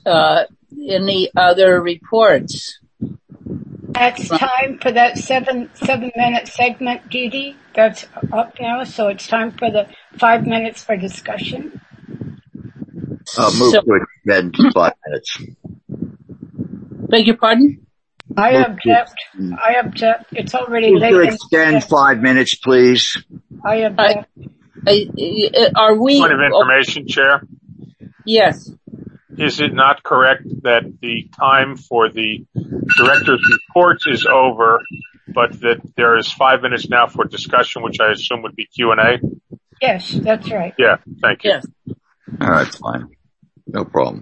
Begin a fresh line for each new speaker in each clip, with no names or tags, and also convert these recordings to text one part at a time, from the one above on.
Any other reports?
It's time for that seven-minute segment, Dee Dee. That's up now, so it's time for the 5 minutes for discussion.
Move to extend 5 minutes.
Beg your pardon?
I object. It's already
Move
late.
to extend 5 minutes, please.
I object.
Are we...
Point of information, Chair.
Yes.
Is it not correct that the time for the director's reports is over, but that there is 5 minutes now for discussion, which I assume would be Q&A?
Yes, that's right.
Yeah, thank you.
Yes.
All right, fine. No problem.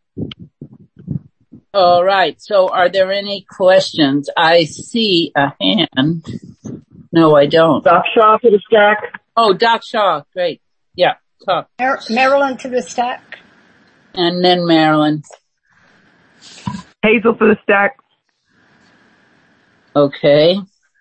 All right. So are there any questions? I see a hand. No, I don't.
Doc Shaw for the stack.
Oh, Doc Shaw. Great. Yeah. Talk.
Marilyn to the stack.
And then Marilyn.
Hazel for the stack.
Okay.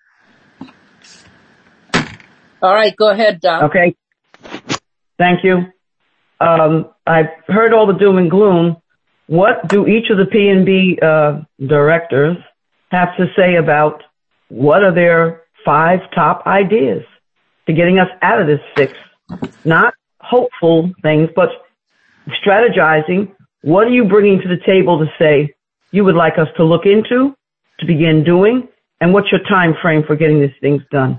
All right. Go ahead, Doc.
Okay. Thank you. I've heard all the doom and gloom. What do each of the P&B directors have to say about what are their 5 top ideas to getting us out of this fix? Not hopeful things, but strategizing. What are you bringing to the table to say you would like us to look into, to begin doing, and what's your time frame for getting these things done?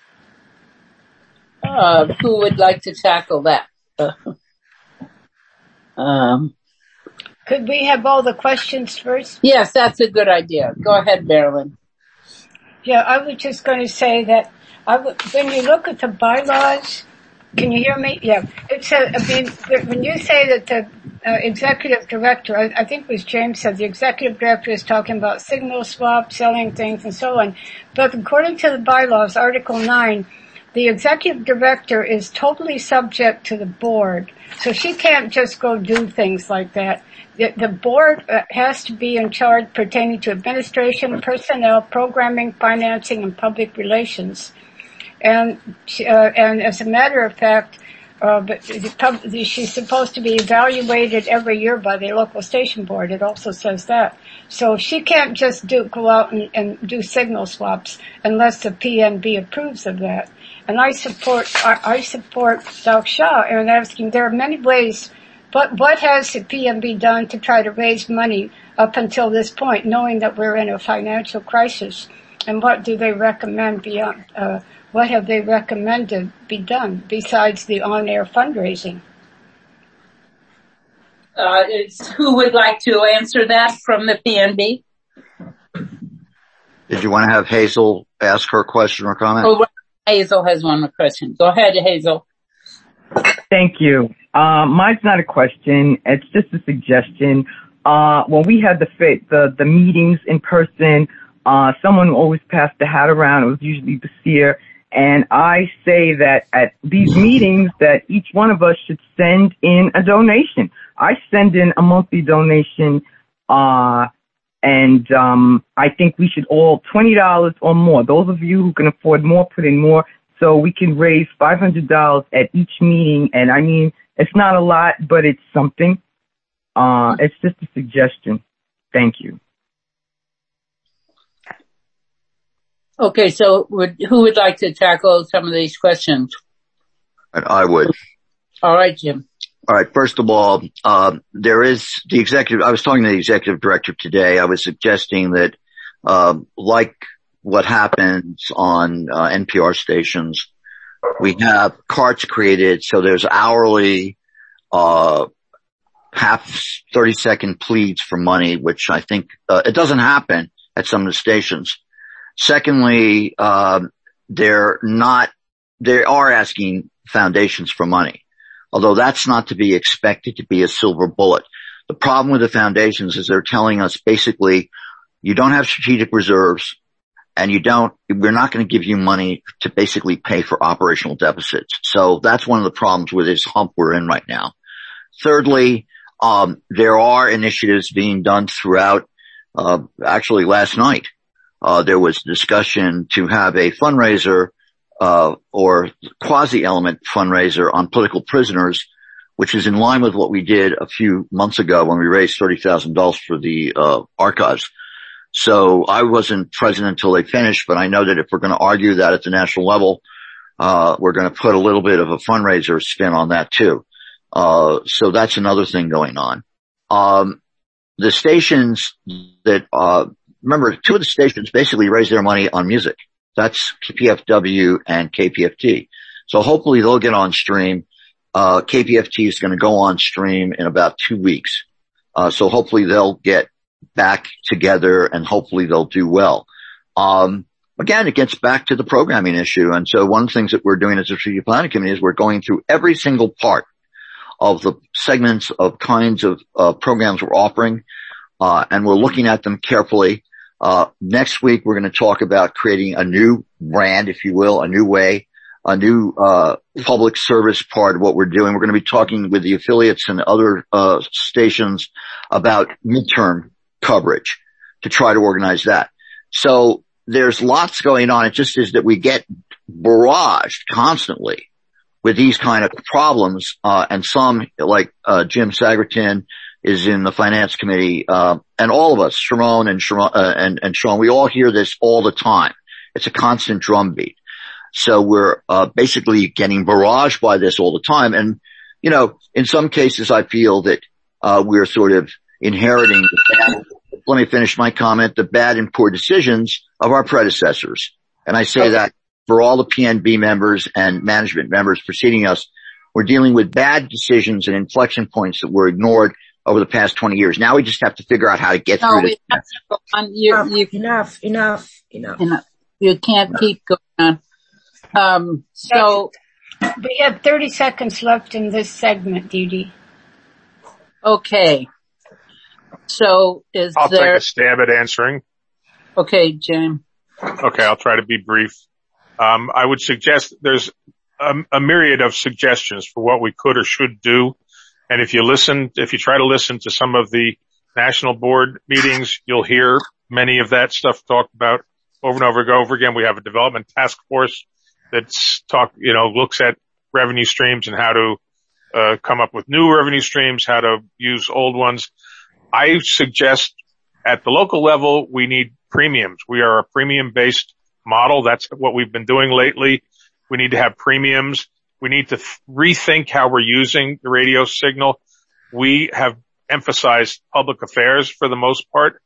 Who would like to tackle that?
Could we have all the questions first?
Yes, that's a good idea. Go ahead, Marilyn.
Yeah, I was just going to say that when you look at the bylaws, can you hear me? Yeah. When you say that the executive director, I think it was James said, the executive director is talking about signal swap, selling things and so on. But according to the bylaws, Article 9, the executive director is totally subject to the board. So she can't just go do things like that. The board has to be in charge pertaining to administration, personnel, programming, financing, and public relations. And as a matter of fact, she's supposed to be evaluated every year by the local station board. It also says that. So she can't just go out and do signal swaps unless the PNB approves of that. And I support Doc Shaw in asking, there are many ways, but what has the PNB done to try to raise money up until this point, knowing that we're in a financial crisis? And what do they recommend beyond, what have they recommended be done besides the on-air fundraising?
Who would like to answer that from the PNB?
Did you want to have Hazel ask her question or comment?
Oh, Hazel has one more question. Go ahead, Hazel.
Thank you. Mine's not a question. It's just a suggestion. When we had the meetings in person, someone always passed the hat around. It was usually Basir. And I say that at these meetings that each one of us should send in a donation. I send in a monthly donation, and I think we should all $20 or more. Those of you who can afford more, put in more so we can raise $500 at each meeting. And I mean, it's not a lot, but it's something. It's just a suggestion. Thank you.
Okay, so who would like to tackle some of these questions?
I would.
All right, Jim.
All right. First of all, there is the executive. I was talking to the executive director today. I was suggesting that, like what happens on NPR stations, we have carts created. So there's hourly, half 30-second pleads for money, which I think, it doesn't happen at some of the stations. Secondly, they are asking foundations for money, although that's not to be expected to be a silver bullet. The problem with the foundations is they're telling us basically you don't have strategic reserves and we're not going to give you money to basically pay for operational deficits. So that's one of the problems with this hump we're in right now. Thirdly, there are initiatives being done throughout, actually last night. There was discussion to have a fundraiser, or quasi-element fundraiser on political prisoners, which is in line with what we did a few months ago when we raised $30,000 for the archives. So I wasn't present until they finished, but I know that if we're going to argue that at the national level, we're going to put a little bit of a fundraiser spin on that too. So that's another thing going on. The stations that, remember, two of the stations basically raise their money on music. That's KPFW and KPFT. So hopefully they'll get on stream. KPFT is going to go on stream in about 2 weeks. So hopefully they'll get back together and hopefully they'll do well. Again, it gets back to the programming issue. And so one of the things that we're doing as a strategic planning committee is we're going through every single part of the segments of kinds of programs we're offering, and we're looking at them carefully. Next week we're going to talk about creating a new brand, if you will, a new way, a new public service part of what we're doing. We're going to be talking with the affiliates and other stations about midterm coverage to try to organize that. So there's lots going on. It just is that we get barraged constantly with these kind of problems, and some, like Jim Sagerton is in the finance committee, and all of us, Sharon and Sean, we all hear this all the time. It's a constant drumbeat. So we're basically getting barraged by this all the time. And, you know, in some cases I feel that we're sort of inheriting the bad, let me finish my comment, the bad and poor decisions of our predecessors. And I say that for all the PNB members and management members preceding us. We're dealing with bad decisions and inflection points that were ignored over the past 20 years. Now we just have to figure out how to get through this.
Enough.
You can't keep going on. So
we have 30 seconds left in this segment, Dee Dee.
Okay. So
I'll take a stab at answering.
Okay, Jim.
Okay, I'll try to be brief. I would suggest there's a myriad of suggestions for what we could or should do. And if you try to listen to some of the national board meetings, you'll hear many of that stuff talked about over and over again. We have a development task force that's looks at revenue streams and how to come up with new revenue streams, how to use old ones. I suggest at the local level, we need premiums. We are a premium-based model. That's what we've been doing lately. We need to have premiums. We need to rethink how we're using the radio signal. We have emphasized public affairs for the most part.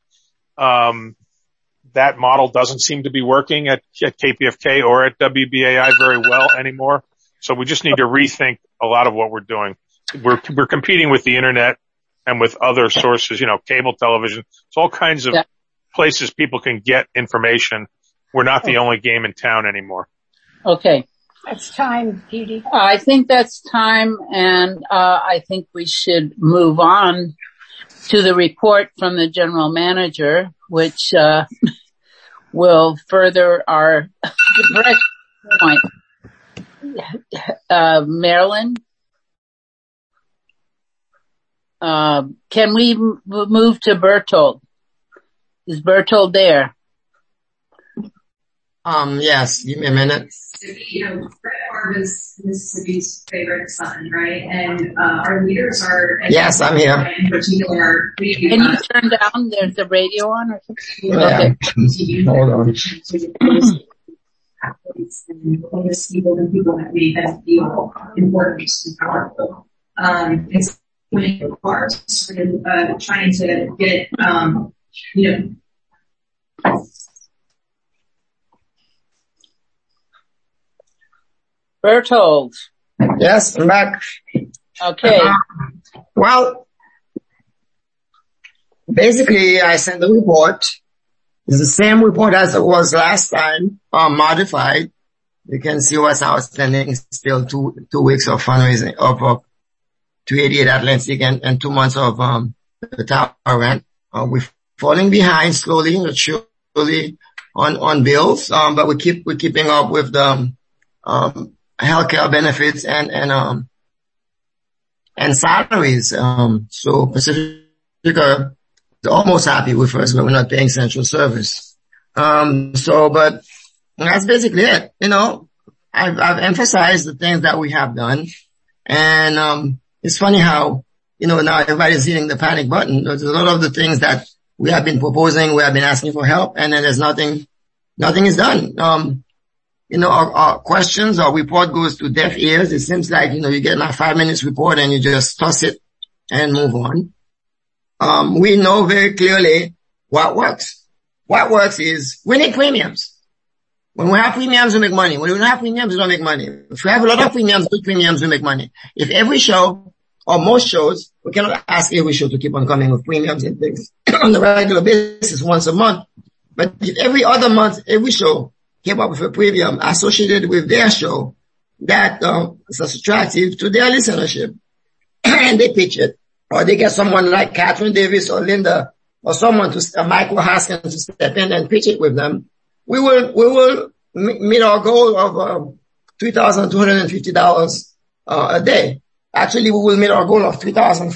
That model doesn't seem to be working at KPFK or at WBAI very well anymore. So we just need to rethink a lot of what we're doing. We're competing with the internet and with other sources, cable television. It's all kinds of places people can get information. We're not the only game in town anymore.
Okay.
That's time, Dee Dee.
I think that's time, and I think we should move on to the report from the general manager, which will further our direct point. Marilyn? Can we move to Bertold? Is Bertold there?
Yes, give me a minute.
Brett Favre is Mississippi's favorite son, right? And our leaders are...
Yes, I'm here.
In particular,
can you turn down the radio on or something?
Yeah.
Okay.
Hold on.
And homeless people and people that made them feel important and powerful. It's when cars sort of trying to get,
Bertold.
Yes, I'm back.
Okay.
Well, basically, I sent the report. It's the same report as it was last time, modified. You can see what's outstanding. Still two weeks of fundraising of 288 Atlantic and 2 months of the tower rent. We're falling behind slowly but surely on bills, but we're keeping up with the healthcare benefits and salaries. So Pacifica is almost happy with us, but we're not paying central service. But that's basically it. I've emphasized the things that we have done. And, it's funny how, now everybody's hitting the panic button. There's a lot of the things that we have been proposing, we have been asking for help, and then there's nothing is done. Our questions, our report goes to deaf ears. It seems like, you get my 5 minutes report and you just toss it and move on. We know very clearly what works. What works is we need premiums. When we have premiums, we make money. When we don't have premiums, we don't make money. If we have a lot of premiums, good premiums, we make money. If every show, or most shows, we cannot ask every show to keep on coming with premiums and things on a regular basis once a month. But if every other month, every show came up with a premium associated with their show that is attractive to their listenership, and they pitch it, or they get someone like Catherine Davis or Linda or someone Michael Haskins to step in and pitch it with them, we will meet our goal of $3,250 a day. Actually, we will meet our goal of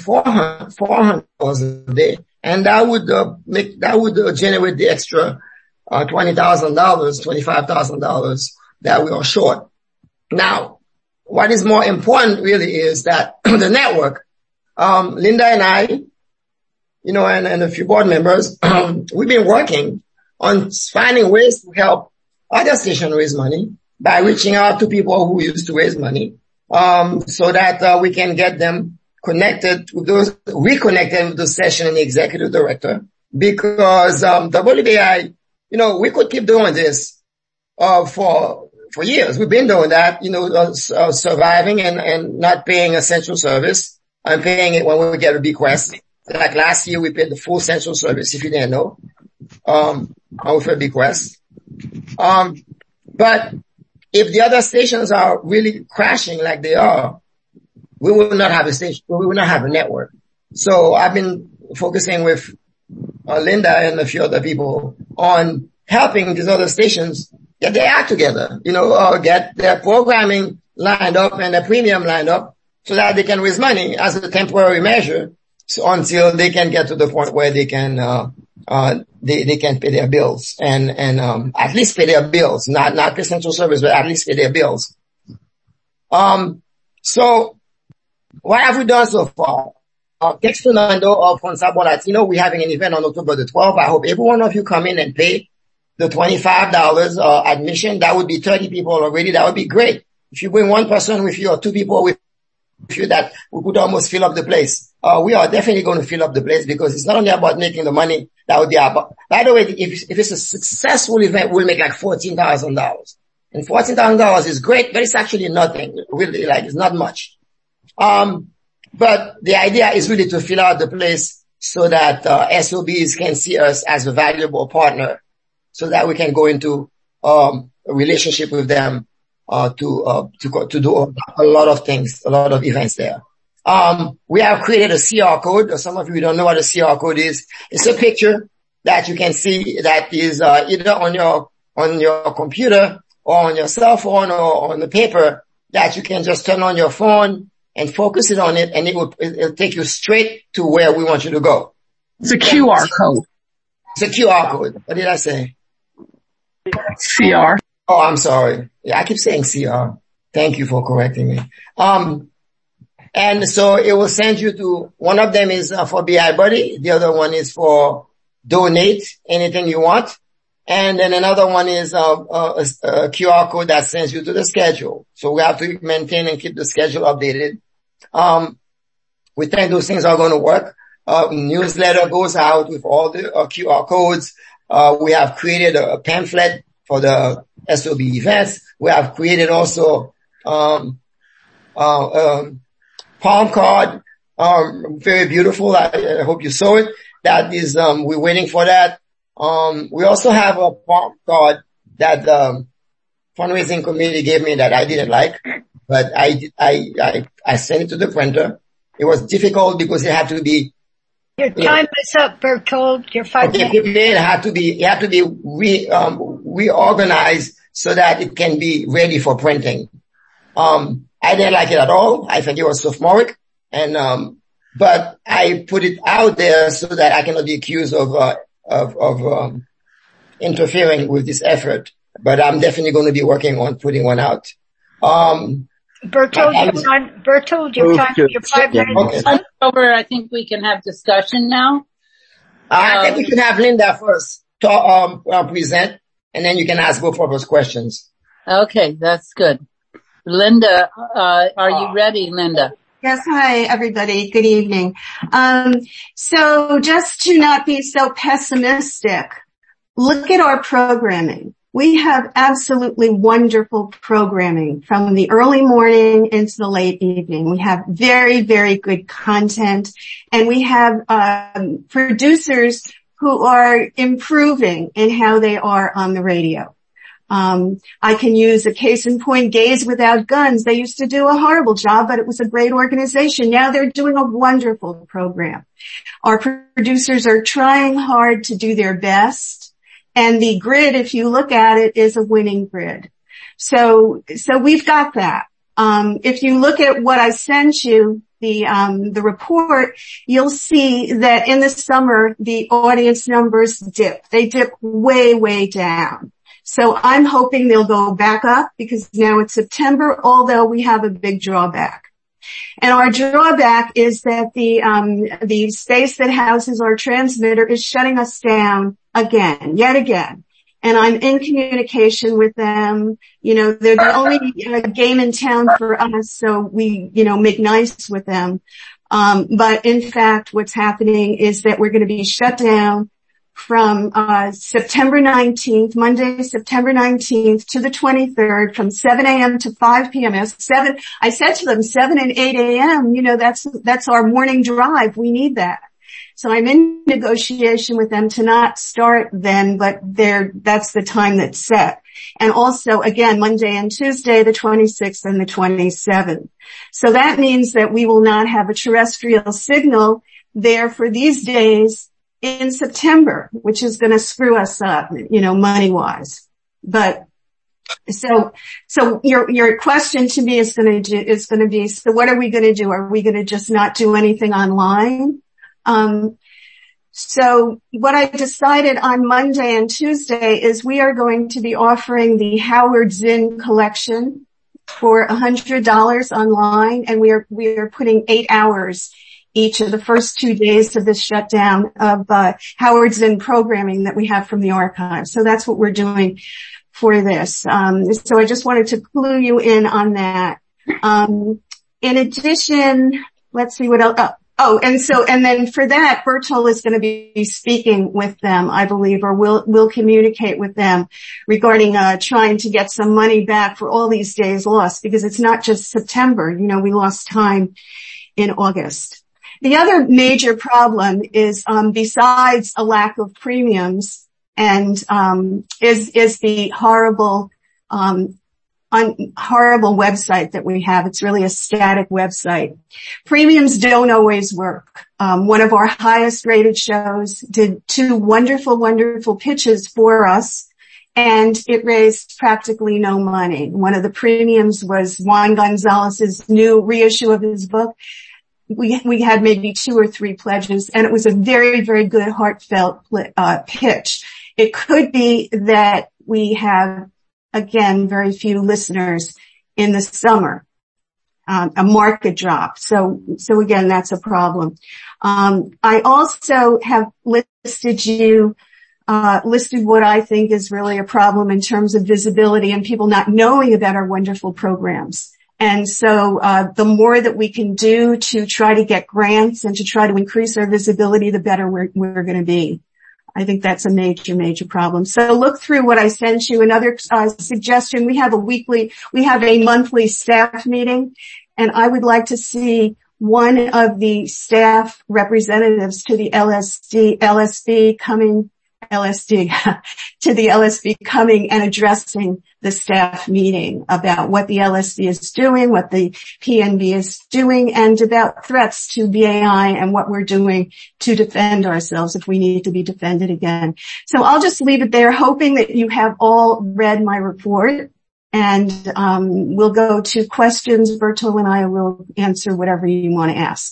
$3,400 a day, and that would generate the extra $20,000, $25,000 that we are short. Now, what is more important really is that the network, Linda and I, and a few board members, we've been working on finding ways to help other stations raise money by reaching out to people who used to raise money, so that we can get them reconnected with the session and the executive director. Because WBAI, we could keep doing this for years. We've been doing that, surviving and not paying essential service and paying it when we get a bequest. Like last year, we paid the full essential service, if you didn't know, with a bequest. But if the other stations are really crashing like they are, we will not have a station. We will not have a network. So I've been focusing with Linda and a few other people on helping these other stations get their act together, get their programming lined up and their premium lined up so that they can raise money as a temporary measure until they can get to the point where they can they can pay their bills and at least pay their bills, not essential service, but at least pay their bills. So what have we done so far? Text Fernando of Consabo Latino, we're having an event on October the 12th. I hope every one of you come in and pay the $25 admission. That would be 30 people already. That would be great. If you bring one person with you or two people with you, that we could almost fill up the place. We are definitely going to fill up the place because it's not only about making the money. That would be about, by the way, if it's a successful event, we'll make like $14,000. And $14,000 is great, but it's actually nothing. Really, it's not much. But the idea is really to fill out the place so that SOBs can see us as a valuable partner so that we can go into a relationship with them to do a lot of things, a lot of events there. We have created a CR code. Some of you don't know what a CR code is. It's a picture that you can see that is either on your computer or on your cell phone or on the paper that you can just turn on your phone and focus it on it, and it'll take you straight to where we want you to go.
It's a QR code.
It's a QR code. What did I say?
CR.
Oh, I'm sorry. Yeah, I keep saying CR. Thank you for correcting me. And so it will send you to, one of them is for BI Buddy. The other one is for donate anything you want. And then another one is a QR code that sends you to the schedule. So we have to maintain and keep the schedule updated. We think those things are going to work. Newsletter goes out with all the QR codes. We have created a pamphlet for the SOB events. We have created also palm card, very beautiful. I hope you saw it. That is, we're waiting for that. We also have a palm card that the fundraising committee gave me that I didn't like, but I sent it to the printer. It was difficult because it had to be.
Your time is up, Bertold. Your 5 minutes.
It had to be reorganized so that it can be ready for printing. I didn't like it at all. I think it was sophomoric, and but I put it out there so that I cannot be accused of interfering with this effort. But I'm definitely going to be working on putting one out.
Bertold, your 5 minutes.
Okay.
Over, I think we can have discussion now.
I think we can have Linda first to present, and then you can ask both of us questions.
Okay, that's good. Linda, are you ready, Linda?
Yes, hi everybody. Good evening. So just to not be so pessimistic, look at our programming. We have absolutely wonderful programming from the early morning into the late evening. We have very, very good content, and we have producers who are improving in how they are on the radio. I can use a case in point, Gays Without Guns. They used to do a horrible job, but it was a great organization. Now they're doing a wonderful program. Our producers are trying hard to do their best. And the grid, if you look at it, is a winning grid. So we've got that. If you look at what I sent you, the report, you'll see that in the summer, the audience numbers dip. They dip way, way down. So I'm hoping they'll go back up because now it's September, although we have a big drawback. And our drawback is that the space that houses our transmitter is shutting us down yet again. And I'm in communication with them. You know, they're the only game in town for us, so we, make nice with them. But in fact, what's happening is that we're going to be shut down from September 19th, Monday, September 19th to the 23rd from 7 a.m. to 5 p.m. I said to them 7 and 8 a.m., that's our morning drive. We need that. So I'm in negotiation with them to not start then, but that's the time that's set. And also, again, Monday and Tuesday, the 26th and the 27th. So that means that we will not have a terrestrial signal there for these days in September, which is going to screw us up, money-wise. But so your question to me is going to be, so what are we going to do? Are we going to just not do anything online? So what I decided on Monday and Tuesday is we are going to be offering the Howard Zinn collection for $100 online, and we are putting 8 hours each of the first 2 days of this shutdown of Howard Zinn programming that we have from the archive. So that's what we're doing for this. So I just wanted to clue you in on that. In addition, let's see what else. And then for that, Bertold is going to be speaking with them, I believe, or we'll communicate with them regarding trying to get some money back for all these days lost, because it's not just September. We lost time in August. The other major problem is, besides a lack of premiums and, is the horrible website that we have. It's really a static website. Premiums don't always work. One of our highest rated shows did 2 wonderful, wonderful pitches for us, and it raised practically no money. One of the premiums was Juan Gonzalez's new reissue of his book. We had maybe 2 or 3 pledges, and it was a very, very good, heartfelt pitch. It could be that we have, again, very few listeners in the summer, a market drop. So again, that's a problem. I also have listed what I think is really a problem in terms of visibility and people not knowing about our wonderful programs. And so, the more that we can do to try to get grants and to try to increase our visibility, the better we're going to be. I think that's a major, major problem. So look through what I sent you. Another suggestion, we have a monthly staff meeting, and I would like to see one of the staff representatives to the LSB coming and addressing the staff meeting about what the LSB is doing, what the PNB is doing, and about threats to BAI and what we're doing to defend ourselves if we need to be defended again. So I'll just leave it there, hoping that you have all read my report, and we'll go to questions. Bertold and I will answer whatever you want to ask.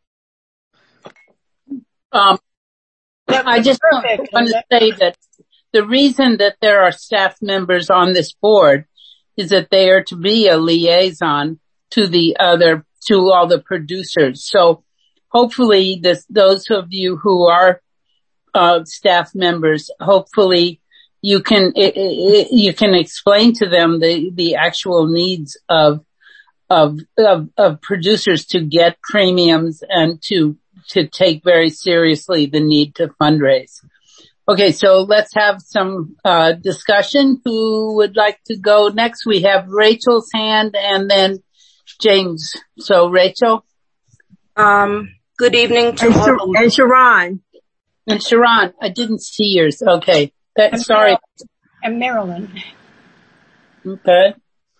I just want to say that the reason that there are staff members on this board is that they are to be a liaison all the producers. So hopefully those of you who are, staff members, hopefully you can explain to them the actual needs of producers to get premiums and to take very seriously the need to fundraise. Okay, so let's have some discussion. Who would like to go next? We have Rachel's hand and then James. So Rachel.
Good evening to all.
And Sharon.
And Sharon, I didn't see yours. Okay. Sorry.
And Marilyn.
Okay.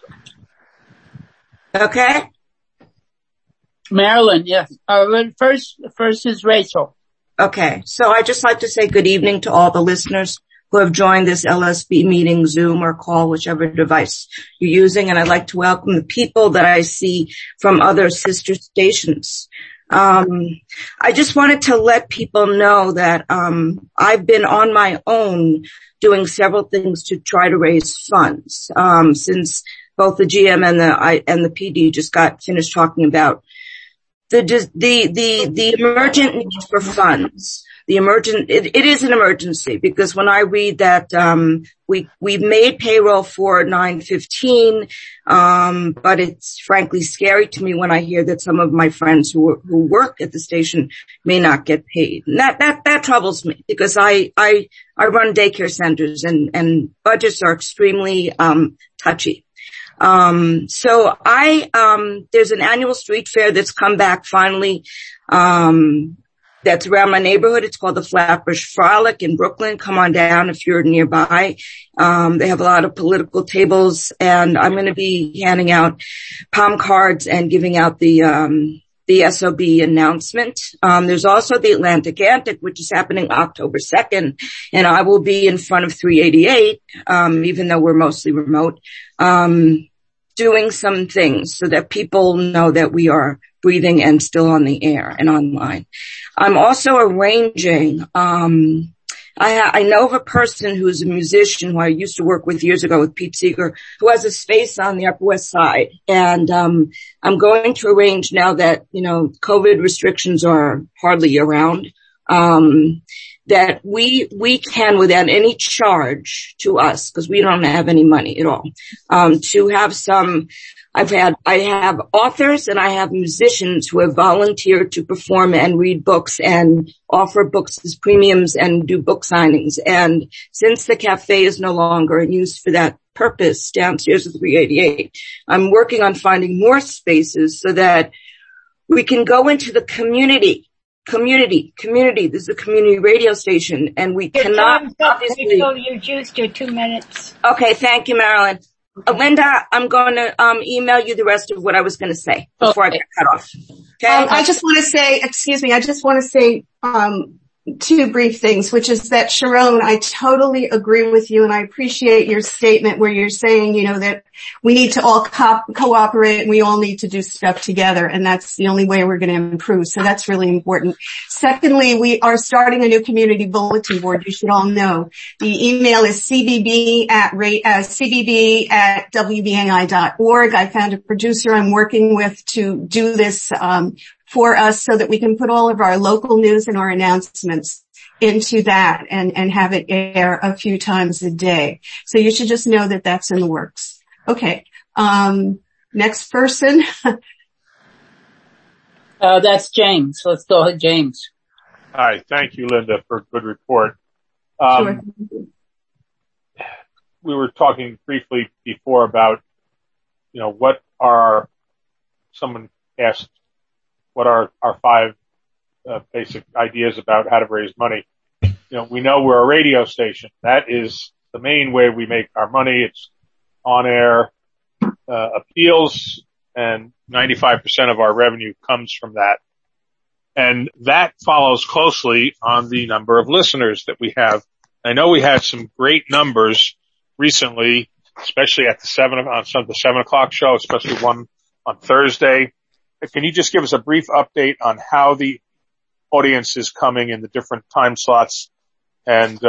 Okay.
Marilyn, yes. First is Rachel.
Okay. So I'd just like to say good evening to all the listeners who have joined this LSB meeting, Zoom or call, whichever device you're using. And I'd like to welcome the people that I see from other sister stations. I just wanted to let people know that, I've been on my own doing several things to try to raise funds, since both the GM and the PD just got finished talking about the emergent need for funds. It is an emergency because when I read that, we've made payroll for 9/15, but it's frankly scary to me when I hear that some of my friends who work at the station may not get paid. And that troubles me because I run daycare centers and budgets are extremely, touchy. So there's an annual street fair that's come back finally, that's around my neighborhood. It's called the Flatbush Frolic in Brooklyn. Come on down if you're nearby. They have a lot of political tables and I'm going to be handing out palm cards and giving out the SOB announcement. There's also the Atlantic Antic, which is happening October 2nd, and I will be in front of 388, even though we're mostly remote, doing some things so that people know that we are breathing and still on the air and online. I'm also arranging, I know of a person who's a musician who I used to work with years ago with Pete Seeger, who has a space on the Upper West Side. And, I'm going to arrange now that, COVID restrictions are hardly around, that we can without any charge to us, because we don't have any money at all, to have some, I have authors and I have musicians who have volunteered to perform and read books and offer books as premiums and do book signings. And since the cafe is no longer in use for that purpose downstairs at 388, I'm working on finding more spaces so that we can go into the community. This is a community radio station and we cannot obviously.
Rachel, you used your 2 minutes.
Okay. Thank you, Marilyn. Linda, I'm going to email you the rest of what I was going to say before I get cut off. Okay.
I just want to say, two brief things, which is that Sharon, I totally agree with you and I appreciate your statement where you're saying, that we need to all cooperate and we all need to do stuff together and that's the only way we're going to improve. So that's really important. Secondly, we are starting a new community bulletin board. You should all know. The email is cbb@wbni.org. I found a producer I'm working with to do this, for us so that we can put all of our local news and our announcements into that and have it air a few times a day. So you should just know that that's in the works. Okay. Next person.
That's James. Let's go ahead, James.
Hi. Thank you, Linda, for a good report.
Sure.
We were talking briefly before about, someone asked, what are our 5 basic ideas about how to raise money. We know we're a radio station. That is the main way we make our money. It's on air appeals, and 95% of our revenue comes from that. And that follows closely on the number of listeners that we have. I know we had some great numbers recently, especially at the 7 o'clock show, especially one on Thursday. Can you just give us a brief update on how the audience is coming in the different time slots and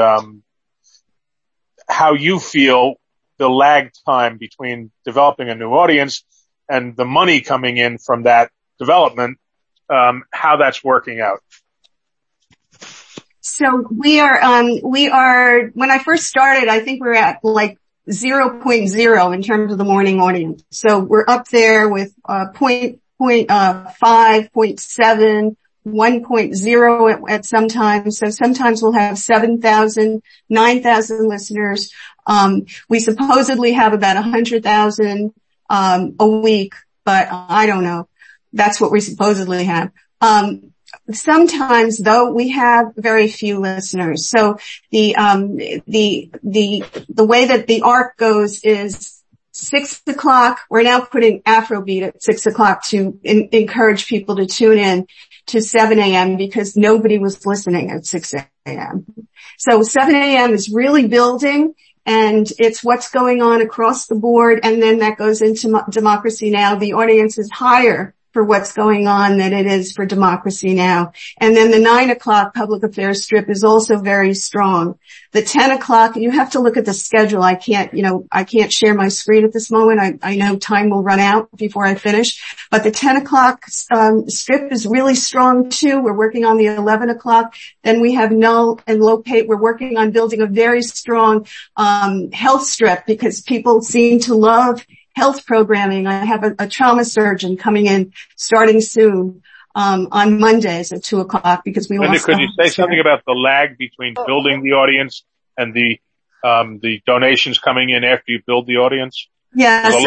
how you feel the lag time between developing a new audience and the money coming in from that development, how that's working out.
So we are, when I first started, I think we were at like 0.0 in terms of the morning audience. So we're up there with, 0.5, 0.7, 1.0 at some times. So sometimes we'll have 7,000, 9,000 listeners. We supposedly have about 100,000, a week, but I don't know. That's what we supposedly have. Sometimes though we have very few listeners. So the way that the arc goes is 6 o'clock. We're now putting Afrobeat at 6 o'clock to encourage people to tune in to 7 a.m. because nobody was listening at 6 a.m. So 7 a.m. is really building, and it's what's going on across the board. And then that goes into Democracy Now! The audience is higher for what's going on than it is for Democracy Now! And then the 9 o'clock public affairs strip is also very strong. The 10 o'clock, you have to look at the schedule. I can't share my screen at this moment. I know time will run out before I finish, but the 10 o'clock, strip is really strong too. We're working on the 11 o'clock. Then we have Null and Lopate. We're working on building a very strong, health strip because people seem to love health programming. I have a trauma surgeon coming in starting soon, on Mondays at 2 o'clock because we
Linda, could you say something about the lag between building the audience and the donations coming in after you build the audience?
Yeah, so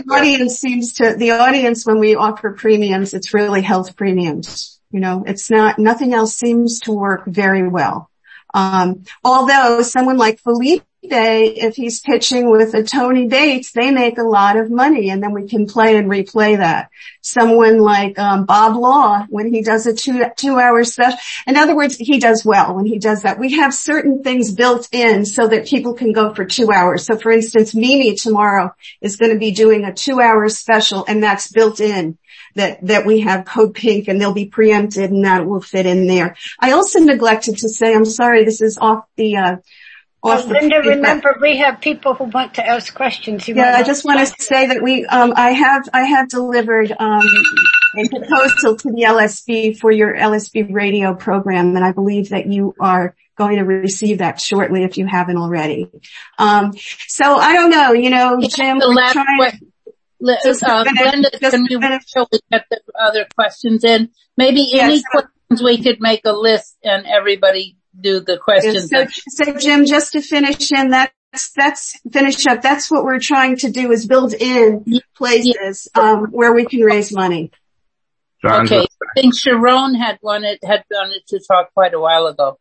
the audience when we offer premiums, it's really health premiums. You know, it's nothing else seems to work very well. Although someone like Felipe, if he's pitching with a Tony Bates, they make a lot of money, and then we can play and replay that. Someone like Bob Law, when he does a two-hour special, in other words, he does well when he does that. We have certain things built in so that people can go for 2 hours. So for instance, Mimi tomorrow is going to be doing a 2-hour special, and that's built in. That we have Code Pink, and they'll be preempted, and that will fit in there. I also neglected to say, I'm sorry, this is off the
Linda, remember we have people who want to ask questions.
I just want to say that I have delivered a proposal to the LSB for your LSB radio program, and I believe that you are going to receive that shortly if you haven't already. So I don't know, Jim, we're trying.
Linda, can we make sure we get the other questions in? Maybe any questions we could make a list and everybody do the questions.
So Jim, just to finish in that's finish up. That's what we're trying to do is build in places, where we can raise money.
Okay. I think Sharon had wanted to talk quite a while ago.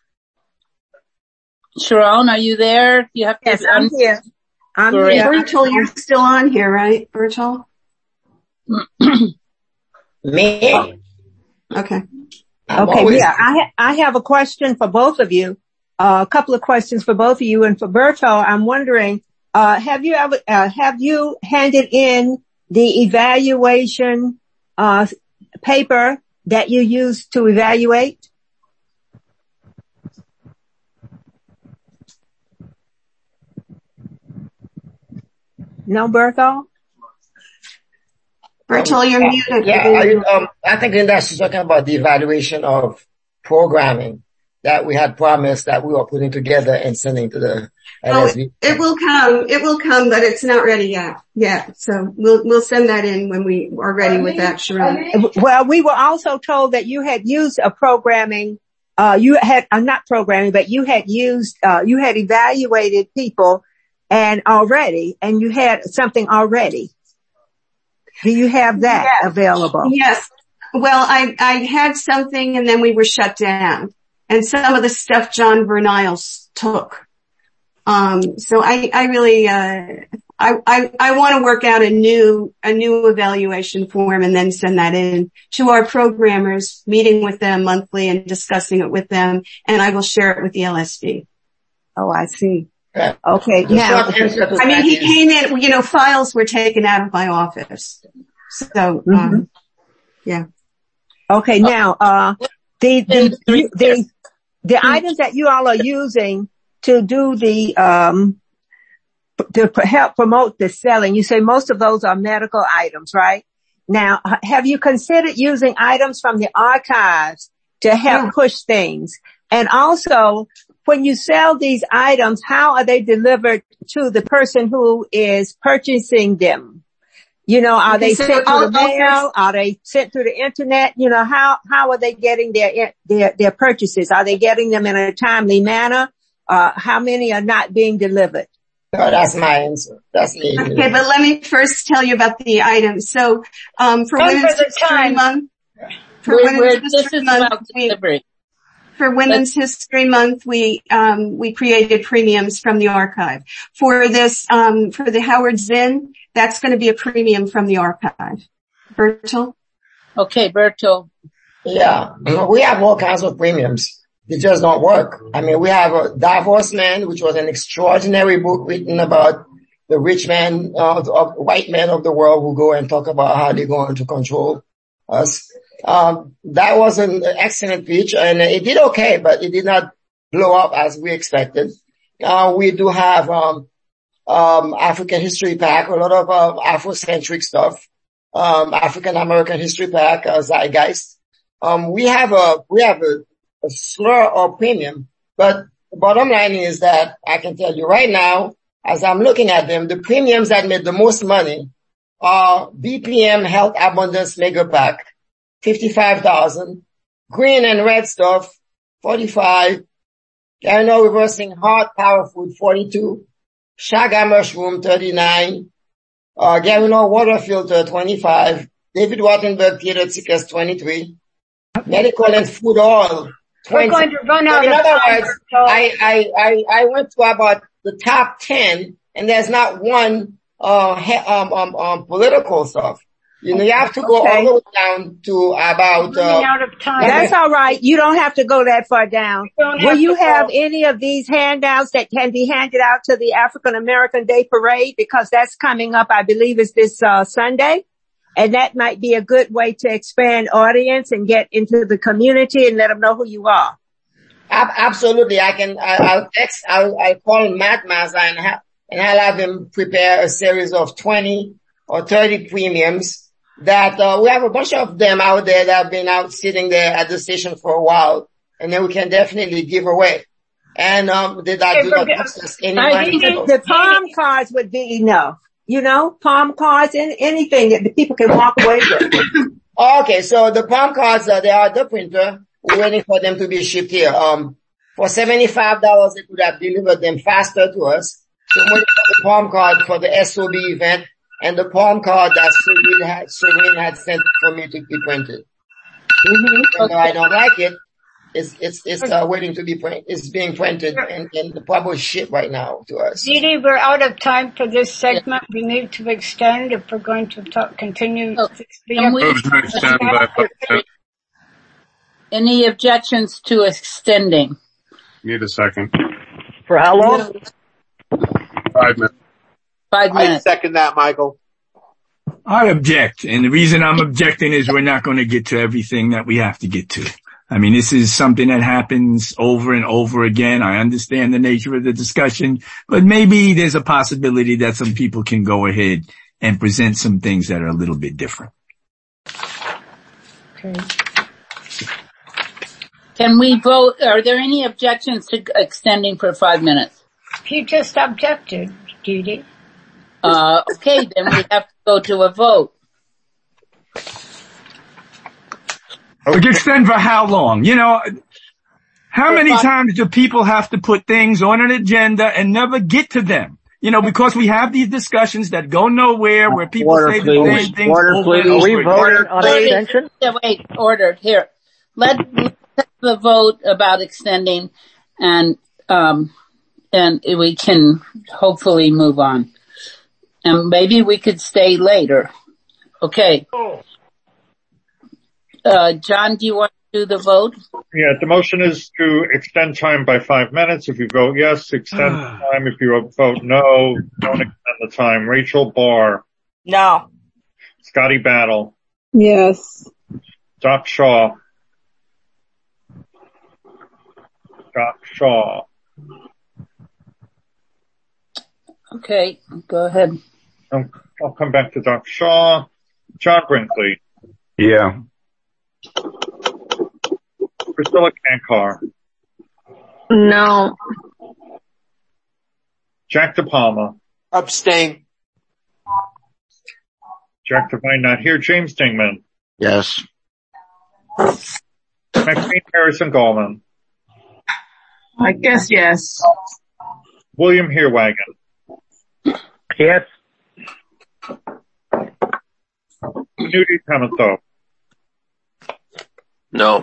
Sharon, are you there? You have to.
Yes, I'm here.
Bertal, you're still on here, right, Bertal?
Me?
Okay.
I have a question for both of you. A couple of questions for both of you, and for Bertal, I'm wondering, have you handed in the evaluation, paper that you used to evaluate? No, Bertal?
Bertal, you're muted.
Yeah, I think Linda, she's talking about the evaluation of programming that we had promised that we were putting together and sending to the LSB.
It will come, but it's not ready yet. Yeah, so we'll send that in when we are ready with that, Sharon.
Well, we were also told that you had used a programming, you had evaluated people and you had something already. Do you have that available?
Yes. Well, I had something, and then we were shut down, and some of the stuff John Verniles took. So I really, I want to work out a new evaluation form and then send that in to our programmers, meeting with them monthly and discussing it with them, and I will share it with the LSD.
Oh, I see. Okay. Now,
I mean, he came in, files were taken out of my office. So, yeah.
Okay. Now, the items that you all are using to do the help promote the selling. You say most of those are medical items, right? Now, have you considered using items from the archives to help push things? And also, when you sell these items, how are they delivered to the person who is purchasing them? You know, are they sent through the mail? Are they sent through the internet? You know, how are they getting their purchases? Are they getting them in a timely manner? How many are not being delivered?
No, that's my answer. That's me.
Okay, but let me first tell you about the items. So, for Women's History Month, for Women's History Month, we created premiums from the archive. For this, for the Howard Zinn, that's going to be a premium from the archive. Bertil?
Okay, Bertil.
Yeah, we have all kinds of premiums. They just don't work. I mean, we have a Divorce Man, which was an extraordinary book written about the rich men, white men of the world who go and talk about how they're going to control us. That was an excellent pitch, and it did okay, but it did not blow up as we expected. We do have, African History Pack, a lot of, Afrocentric stuff, African American History Pack, Zeitgeist. We have a slur or premium, but the bottom line is that I can tell you right now, as I'm looking at them, the premiums that made the most money are BPM Health Abundance Mega Pack, $55,000, green and red stuff, $45,000, Garino Reversing Heart Power Food, $42,000, Shaga Mushroom, $39,000, Garino Water Filter, $25,000, David Wattenberg Theater Tickets, $23,000, Medical and Food Oil, $20,000.
We're going to run out
in
of
other
time.
words, I went to about the top 10, and there's not one political stuff. You know, you have to go all the way down to about
out of time.
That's all right. You don't have to go that far down. Will you have any of these handouts that can be handed out to the African American Day Parade? Because that's coming up, I believe, is this Sunday. And that might be a good way to expand audience and get into the community and let them know who you are.
Absolutely. I'll call Matt Mazza and I'll have him prepare a series of 20 or 30 premiums that, we have a bunch of them out there that have been out sitting there at the station for a while, and then we can definitely give away. And, do not cost us any money.
I think the palm cards would be enough. You know, palm cards and anything that the people can walk away with.
Okay, so the palm cards, they are at the printer. We're waiting for them to be shipped here. For $75, they could have delivered them faster to us. So we're waiting for the palm card for the SOB event and the palm card that Serene had sent for me to be printed. Even though I don't like it, it's waiting to be printed. It's being printed and the published ship right now to us.
Dee, we're out of time for this segment. We need to extend if we're going to continue.
Any objections to extending?
Need a second.
For how long?
5 minutes.
5 minutes.
I second that, Michael.
I object. And the reason I'm objecting is we're not going to get to everything that we have to get to. I mean, this is something that happens over and over again. I understand the nature of the discussion, but maybe there's a possibility that some people can go ahead and present some things that are a little bit different.
Okay.
Can we vote? Are there any objections to extending for 5 minutes?
He just objected, Dee.
Okay, then we have to go to a vote.
Extend for how long? You know, how many times do people have to put things on an agenda and never get to them? You know, because we have these discussions that go nowhere where people say the same things.
Order, please. Are we voting on extension?
Wait, order. Here. Let's have the vote about extending and we can hopefully move on. And maybe we could stay later. Okay. John, do you want to do the vote?
Yeah, the motion is to extend time by 5 minutes. If you vote yes, extend the time. If you vote no, don't extend the time. Rachel Barr.
No.
Scotty Battle.
Yes.
Doc Shaw. Doc Shaw.
Okay, go ahead.
I'll come back to Dr. Shaw. John Brinkley.
Yeah.
Priscilla Cankar.
No.
Jack DePalma.
Abstain.
Jack Devine not here. James Dingman.
Yes.
Maxine Harrison Gallman.
I guess yes.
William Heerwagen.
Yes.
Nudie Pimentel.
No.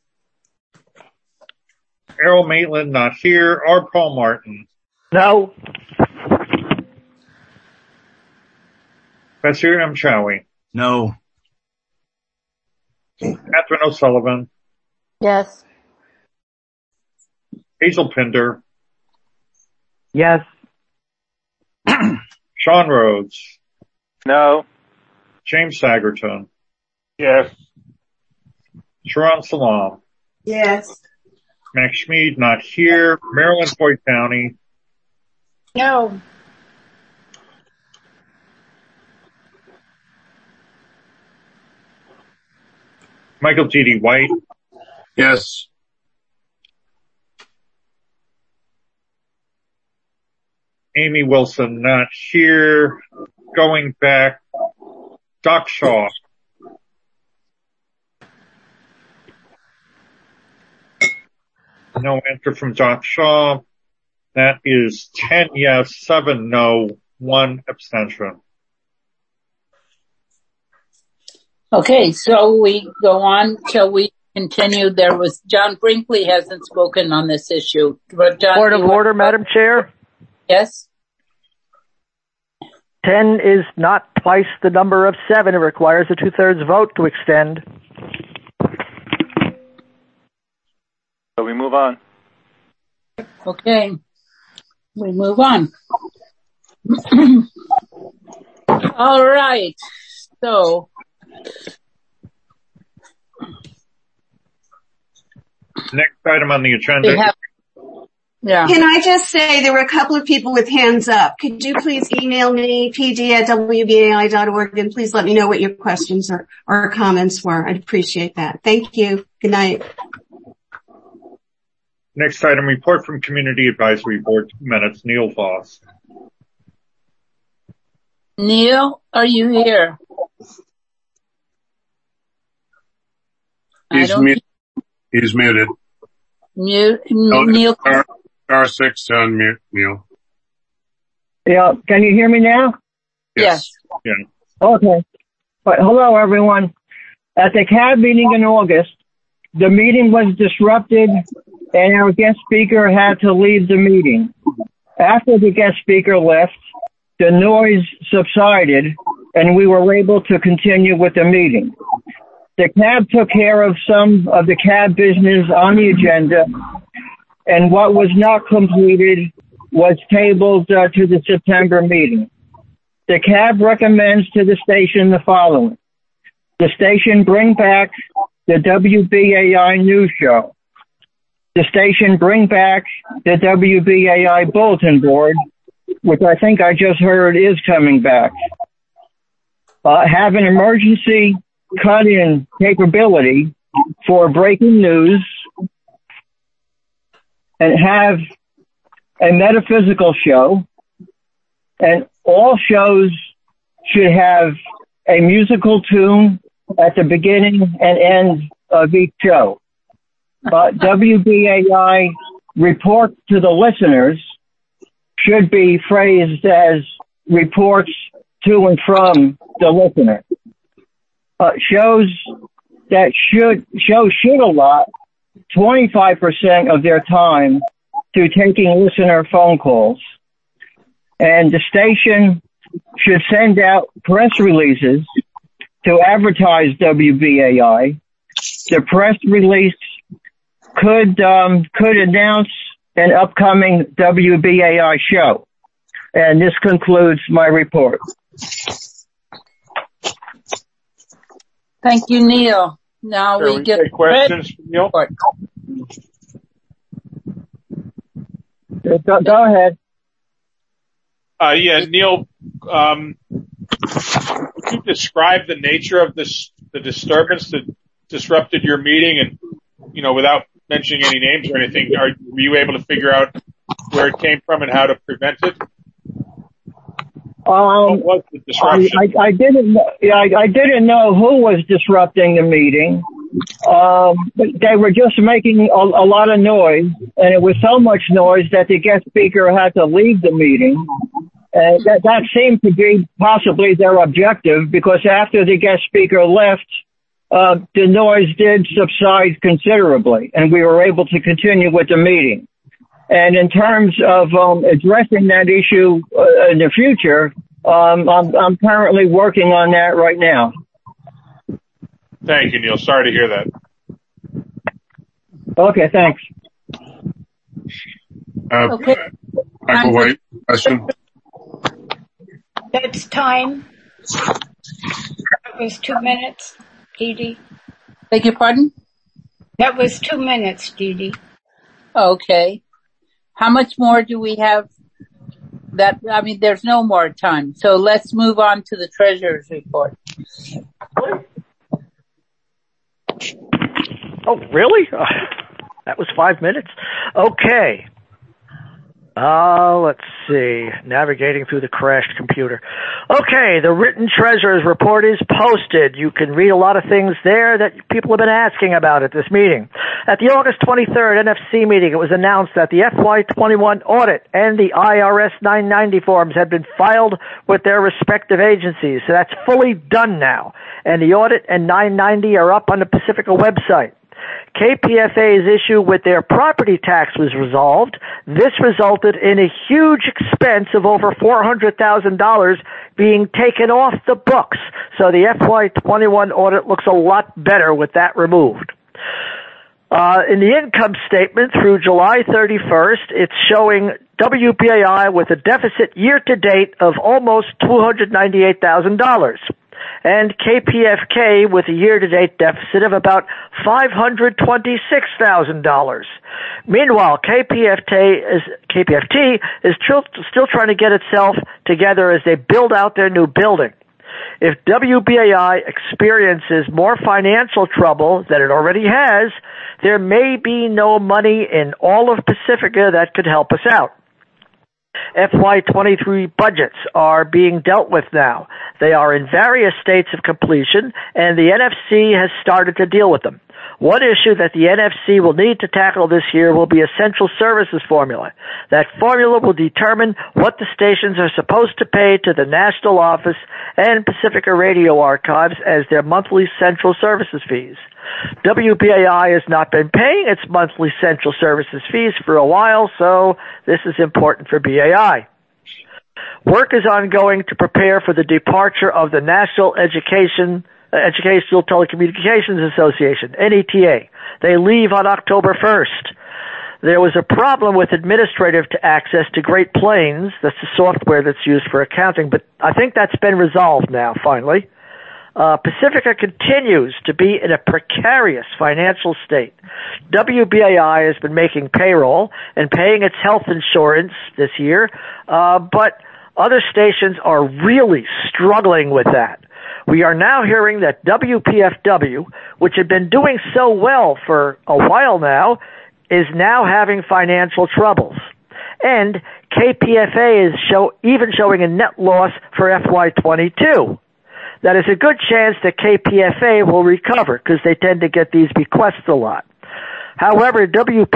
Errol Maitland not here. R. Paul Martin.
No.
Bashir M. Chowie.
No.
Catherine O'Sullivan.
Yes.
Hazel Pinder.
Yes.
Sean Rhodes.
No.
James Sagerton.
Yes.
Sharon Salam.
Yes.
Max Schmid not here. Marilyn Boyd Downey.
No.
Michael G.D. White.
Yes.
Amy Wilson not here. Going back. Doc Shaw. No answer from Doc Shaw. That is 10 yes, 7 no, 1 abstention.
Okay, so we go on. Shall we continue? There was John Brinkley hasn't spoken on this issue. John,
Point of order, Madam Chair.
Yes.
10 is not twice the number of 7. It requires a 2/3 vote to extend.
So we move on.
Okay. We move on. All right. So
next item on the agenda.
Yeah. Can I just say there were a couple of people with hands up. Could you please email me, pd@wbai.org, and please let me know what your questions or comments were. I'd appreciate that. Thank you. Good night.
Next item, report from Community Advisory Board, 2 minutes. Neil Voss.
Neil, are you here?
He's muted.
Neil.
Star 6 to unmute Neil.
Yeah, can you hear me now?
Yes.
Yeah.
Okay. But hello, everyone. At the CAB meeting in August, the meeting was disrupted and our guest speaker had to leave the meeting. After the guest speaker left, the noise subsided and we were able to continue with the meeting. The CAB took care of some of the CAB business on the agenda, and what was not completed was tabled to the September meeting. The CAB recommends to the station the following. The station bring back the WBAI news show. The station bring back the WBAI bulletin board, which I think I just heard is coming back. Have an emergency cut-in capability for breaking news, and have a metaphysical show, and all shows should have a musical tune at the beginning and end of each show. WBAI reports to the listeners should be phrased as reports to and from the listener. Shows should allot 25% of their time to taking listener phone calls. And the station should send out press releases to advertise WBAI. The press release could announce an upcoming WBAI show. And this concludes my report.
Thank you, Neil. Now we get
questions from Neil.
Go ahead.
Neil, could you describe the nature of the disturbance that disrupted your meeting and, without mentioning any names or anything, were you able to figure out where it came from and how to prevent it? What was the disruption?
I didn't know who was disrupting the meeting. They were just making a lot of noise, and it was so much noise that the guest speaker had to leave the meeting. That seemed to be possibly their objective, because after the guest speaker left, the noise did subside considerably, and we were able to continue with the meeting. And in terms of addressing that issue in the future, I'm currently working on that right now.
Thank you, Neil. Sorry to hear that.
Okay, thanks.
Okay. Michael White, question.
That's time. That was 2 minutes, Dee Dee.
Beg your pardon?
That was 2 minutes, Dee Dee.
Okay. How much more do we have? There's no more time. So let's move on to the treasurer's report.
Oh, really? That was 5 minutes. Okay. Let's see. Navigating through the crashed computer. Okay, the written treasurer's report is posted. You can read a lot of things there that people have been asking about at this meeting. At the August 23rd NFC meeting, it was announced that the FY21 audit and the IRS 990 forms had been filed with their respective agencies. So that's fully done now. And the audit and 990 are up on the Pacifica website. KPFA's issue with their property tax was resolved. This resulted in a huge expense of over $400,000 being taken off the books. So the FY21 audit looks a lot better with that removed. In the income statement through July 31st, it's showing WBAI with a deficit year-to-date of almost $298,000. And KPFK with a year-to-date deficit of about $526,000. Meanwhile, KPFT is still trying to get itself together as they build out their new building. If WBAI experiences more financial trouble than it already has, there may be no money in all of Pacifica that could help us out. FY23 budgets are being dealt with now. They are in various states of completion, and the NFC has started to deal with them. One issue that the NFC will need to tackle this year will be a central services formula. That formula will determine what the stations are supposed to pay to the national office and Pacifica Radio Archives as their monthly central services fees. WBAI has not been paying its monthly central services fees for a while, so this is important for BAI. Work is ongoing to prepare for the departure of the National Educational Telecommunications Association, NETA. They leave on October 1st. There was a problem with administrative access to Great Plains. That's the software that's used for accounting, but I think that's been resolved now, finally. Pacifica continues to be in a precarious financial state. WBAI has been making payroll and paying its health insurance this year, but other stations are really struggling with that. We are now hearing that WPFW, which had been doing so well for a while now, is now having financial troubles. And KPFA is even showing a net loss for FY22. That is a good chance that KPFA will recover because they tend to get these bequests a lot. However,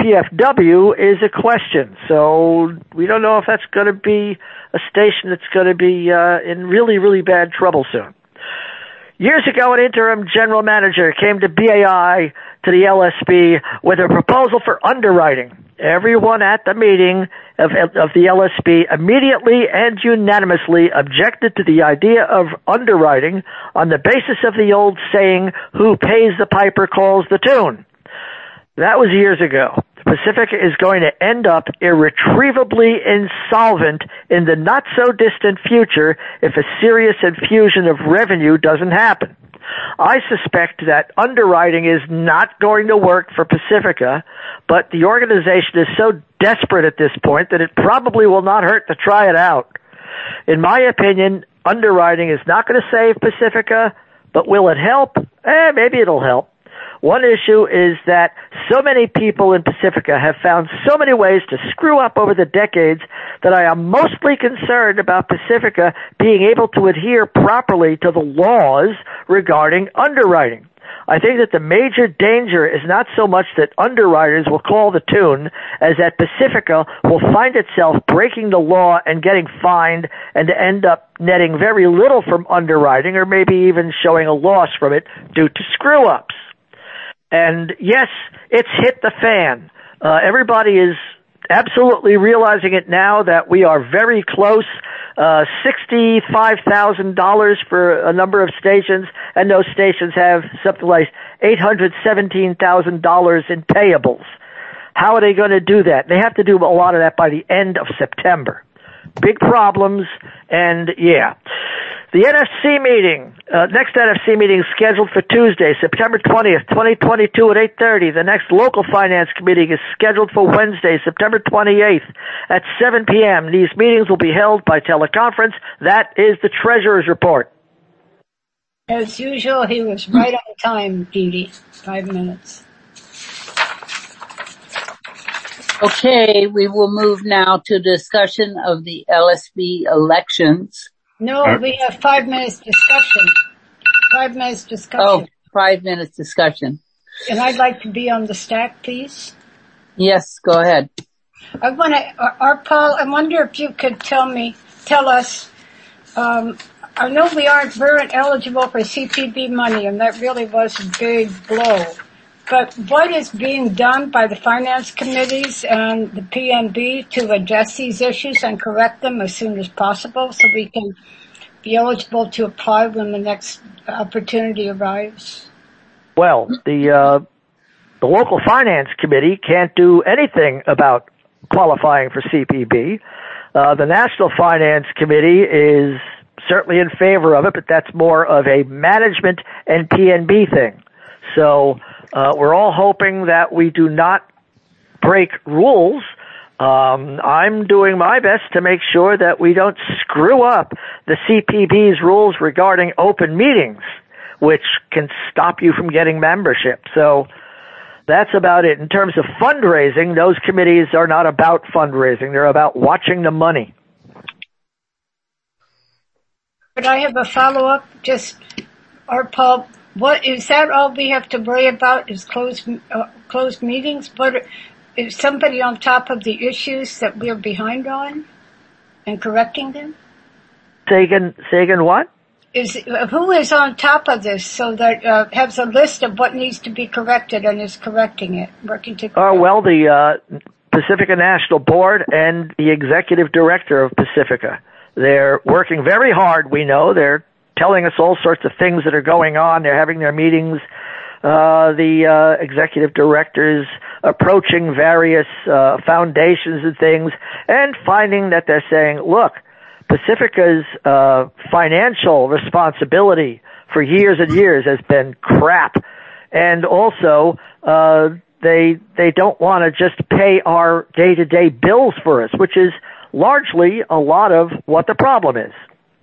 WPFW is a question, so we don't know if that's going to be a station that's going to be in really, really bad trouble soon. Years ago, an interim general manager came to BAI, to the LSB, with a proposal for underwriting. Everyone at the meeting of the LSB immediately and unanimously objected to the idea of underwriting on the basis of the old saying, who pays the piper calls the tune. That was years ago. Pacifica is going to end up irretrievably insolvent in the not-so-distant future if a serious infusion of revenue doesn't happen. I suspect that underwriting is not going to work for Pacifica, but the organization is so desperate at this point that it probably will not hurt to try it out. In my opinion, underwriting is not going to save Pacifica, but will it help? Maybe it'll help. One issue is that so many people in Pacifica have found so many ways to screw up over the decades that I am mostly concerned about Pacifica being able to adhere properly to the laws regarding underwriting. I think that the major danger is not so much that underwriters will call the tune as that Pacifica will find itself breaking the law and getting fined and end up netting very little from underwriting or maybe even showing a loss from it due to screw-ups. And yes, it's hit the fan. Everybody is absolutely realizing it now that we are very close. $65,000 for a number of stations, and those stations have something like $817,000 in payables. How are they going to do that? They have to do a lot of that by the end of September. Big problems, and yeah. The NFC meeting, next NFC meeting is scheduled for Tuesday, September 20th, 2022 at 8:30. The next local finance committee is scheduled for Wednesday, September 28th at 7 p.m. These meetings will be held by teleconference. That is the treasurer's report.
As usual, he was right on time, Dee. 5 minutes.
Okay, we will move now to discussion of the LSB elections.
No, we have 5 minutes discussion. 5 minutes discussion.
Oh, 5 minutes discussion.
And I'd like to be on the stack, please.
Yes, go ahead.
I want to, Paul, I wonder if you could tell us, I know we weren't eligible for CPB money, and that really was a big blow. But what is being done by the finance committees and the PNB to address these issues and correct them as soon as possible so we can be eligible to apply when the next opportunity arrives?
Well, the local finance committee can't do anything about qualifying for CPB. The National Finance Committee is certainly in favor of it, but that's more of a management and PNB thing. So we're all hoping that we do not break rules. I'm doing my best to make sure that we don't screw up the CPB's rules regarding open meetings, which can stop you from getting membership. So that's about it. In terms of fundraising, those committees are not about fundraising. They're about watching the money.
But I have a follow-up. Paul, what is that all we have to worry about is closed meetings? But is somebody on top of the issues that we're behind on and correcting them?
Say again what?
Who is on top of this so that has a list of what needs to be corrected and is correcting it, working to correct?
Well, the Pacifica National Board and the executive director of Pacifica. They're working very hard, we know. They're telling us all sorts of things that are going on. They're having their meetings. The executive directors approaching various foundations and things and finding that they're saying, look, Pacifica's financial responsibility for years and years has been crap. And also, they don't want to just pay our day-to-day bills for us, which is largely a lot of what the problem is.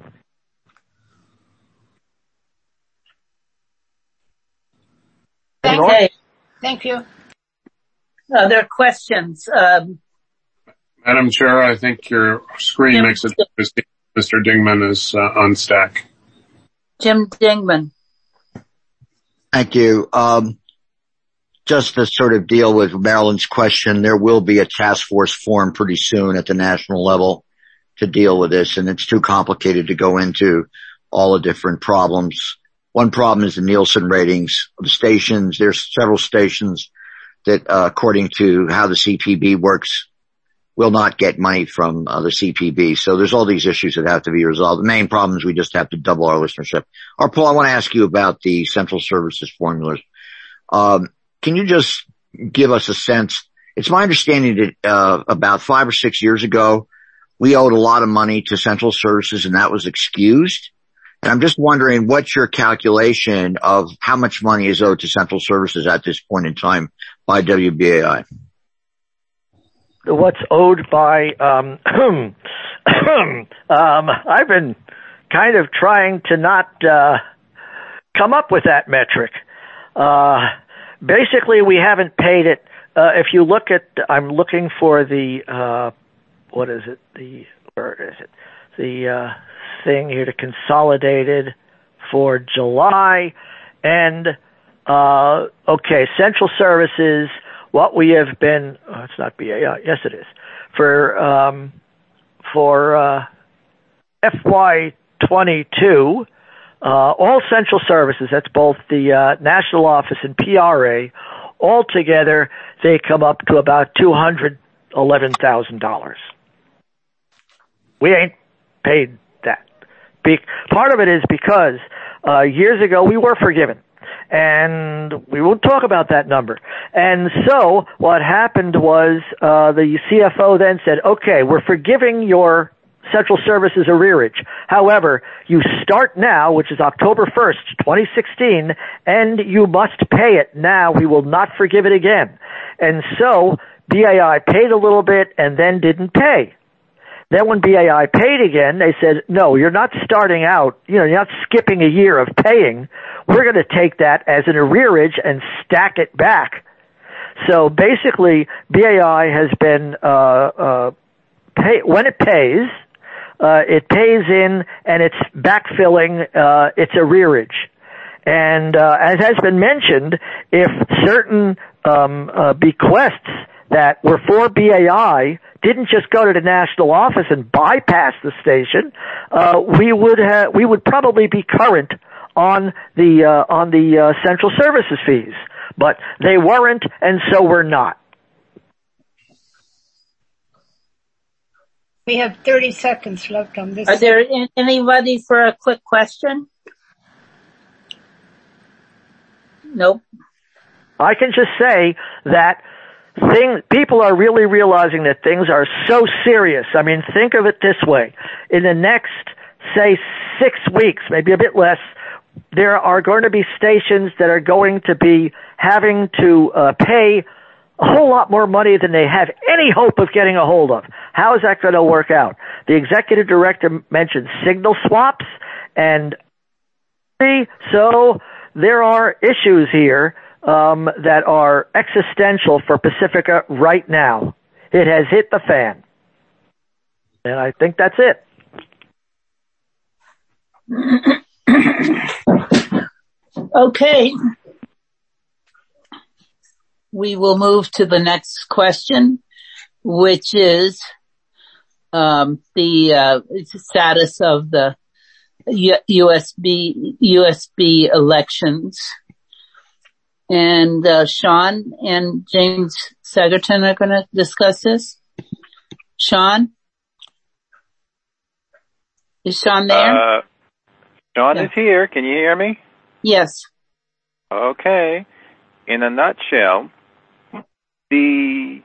Okay.
Thank you.
Other questions?
Madam Chair, I think your screen makes it Mr. Dingman is on stack.
Jim Dingman.
Thank you. Just to sort of deal with Marilyn's question, there will be a task force formed pretty soon at the national level to deal with this, and it's too complicated to go into all the different problems. One problem is the Nielsen ratings of the stations. There's several stations that, according to how the CPB works, will not get money from the CPB. So there's all these issues that have to be resolved. The main problem is we just have to double our listenership. Paul, I want to ask you about the central services formulas. Can you just give us a sense? It's my understanding that about 5 or 6 years ago, we owed a lot of money to central services, and that was excused. And I'm just wondering what's your calculation of how much money is owed to central services at this point in time by WBAI?
What's owed by I've been kind of trying to not come up with that metric. Basically, we haven't paid it. If you look at, I'm looking for the, what is it? Where is it? The thing here, to consolidated for July. And, okay, Central Services, what we have been, it's not BAI, yes it is, for FY22, all Central Services, that's both the National Office and PRA, altogether they come up to about $211,000. We ain't paid that. Part of it is because years ago we were forgiven, and we won't talk about that number. And so what happened was the CFO then said, okay, we're forgiving your Central Services arrearage. However, you start now, which is October 1st, 2016, and you must pay it now. We will not forgive it again. And so BAI paid a little bit and then didn't pay. Then when BAI paid again, they said, no, you're not starting out, you're not skipping a year of paying. We're going to take that as an arrearage and stack it back. So basically, BAI has been, when it pays in and it's backfilling, its arrearage. And, as has been mentioned, if certain, bequests that were for BAI didn't just go to the national office and bypass the station, we would probably be current on the Central Services fees. But they weren't, and so we're not.
We have 30 seconds left on this.
Are there anybody for a quick question? Nope.
I can just say that people are really realizing that things are so serious. I mean, think of it this way. In the next, say, 6 weeks, maybe a bit less, there are going to be stations that are going to be having to pay a whole lot more money than they have any hope of getting a hold of. How is that going to work out? The executive director mentioned signal swaps, and so there are issues here that are existential for Pacifica right now. It has hit the fan. And I think that's it.
Okay. We will move to the next question, which is the status of the USB elections. And Sean and James Sagerton are going to discuss this. Sean? Is Sean there?
Sean is here. Can you hear me?
Yes.
Okay. In a nutshell, the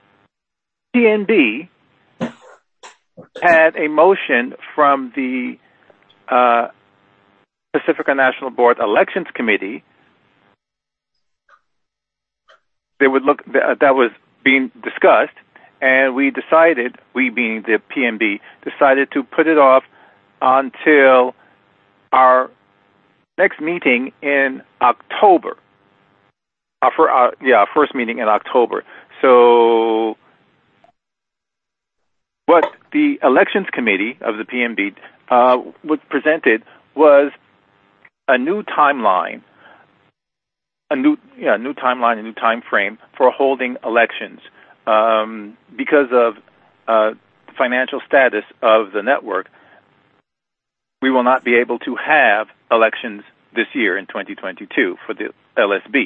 PNB had a motion from the Pacifica National Board Elections Committee. That was being discussed, and we decided, we being the PNB, decided to put it off until our next meeting in October. Our first meeting in October. So what the Elections Committee of the PNB presented was a new timeline, a new timeline, a new time frame for holding elections, because of the financial status of the network. We will not be able to have elections this year in 2022 for the LSB.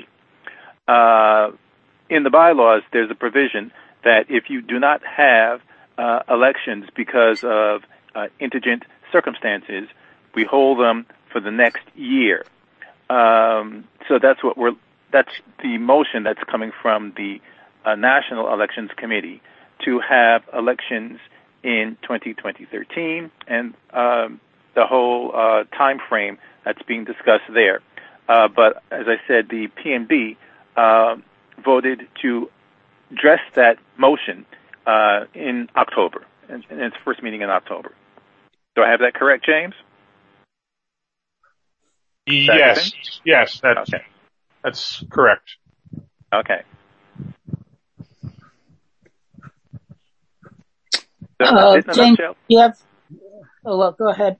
In the bylaws, there's a provision that if you do not have elections because of indigent circumstances, we hold them for the next year. So that's the motion that's coming from the National Elections Committee to have elections in 2013 and the whole time frame that's being discussed there. But as I said, the PNB voted to address that motion in October, and its first meeting in October. Do I have that correct, James?
Yes, that's correct.
Okay.
James, you have, go ahead.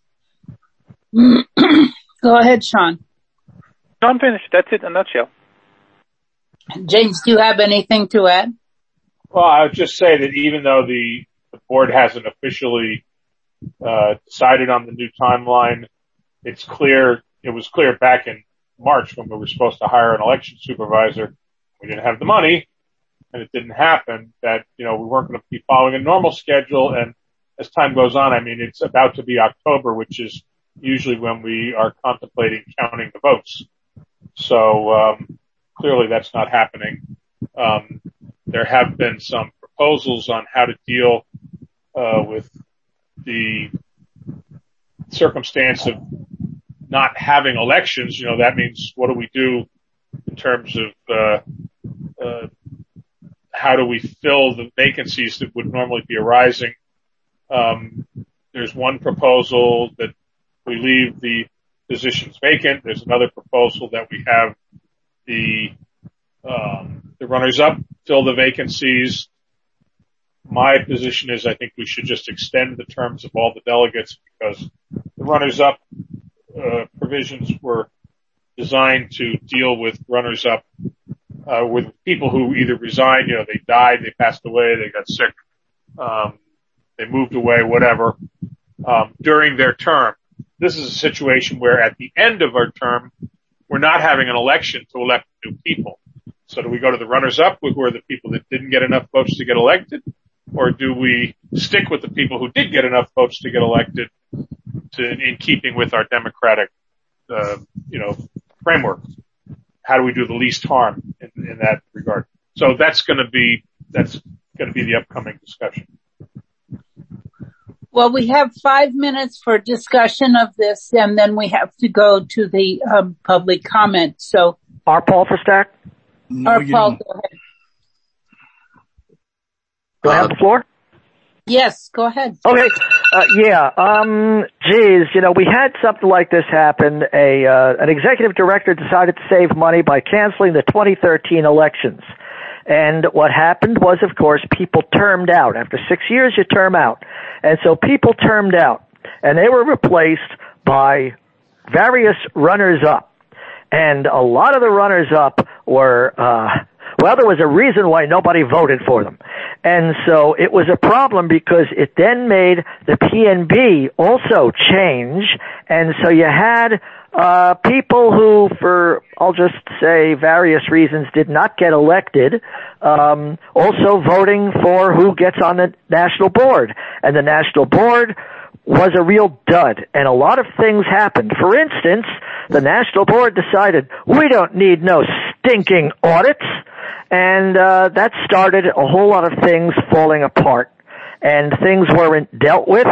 Go ahead, Sean.
No, I'm finished. That's it in a nutshell.
James, do you have anything to add?
Well, I would just say that even though the board hasn't officially decided on the new timeline, it was clear back in March when we were supposed to hire an election supervisor. We didn't have the money, and it didn't happen, that, we weren't going to be following a normal schedule. And as time goes on, it's about to be October, which is usually when we are contemplating counting the votes. So clearly that's not happening. There have been some proposals on how to deal with the circumstance of not having elections. That means, what do we do in terms of how do we fill the vacancies that would normally be arising? There's one proposal that we leave the positions vacant. There's another proposal that we have the runners-up fill the vacancies. My position is I think we should just extend the terms of all the delegates, because the runners-up provisions were designed to deal with runners-up with people who either resigned, they died, they passed away, they got sick, they moved away, whatever, during their term. This is a situation where at the end of our term, we're not having an election to elect new people. So do we go to the runners-up, who are the people that didn't get enough votes to get elected? Or do we stick with the people who did get enough votes to get elected, in keeping with our democratic, framework? How do we do the least harm in that regard? So that's going to be the upcoming discussion.
Well, we have 5 minutes for discussion of this, and then we have to go to the public comment. So,
R. Paul for Stack?
No, R. Paul, go ahead.
Do I have the floor?
Yes, go ahead.
Okay. We had something like this happen. An executive director decided to save money by canceling the 2013 elections. And what happened was, of course, people termed out. After 6 years, you term out. And so people termed out. And they were replaced by various runners-up. And a lot of the runners-up were, there was a reason why nobody voted for them. And so it was a problem, because it then made the PNB also change. And so you had people who, for, I'll just say, various reasons, did not get elected, also voting for who gets on the national board. And the national board was a real dud, and a lot of things happened. For instance, the national board decided, we don't need no stinking audits, and that started a whole lot of things falling apart, and things weren't dealt with.